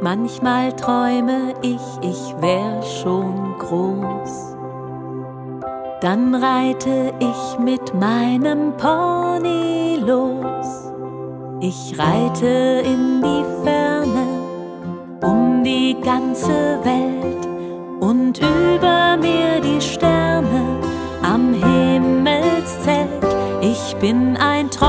Manchmal träume ich wär schon groß. Dann reite ich mit meinem Pony los. Ich reite in die Ferne, um die ganze Welt, und über mir die Sterne am Himmelszelt. Ich bin ein Träumer.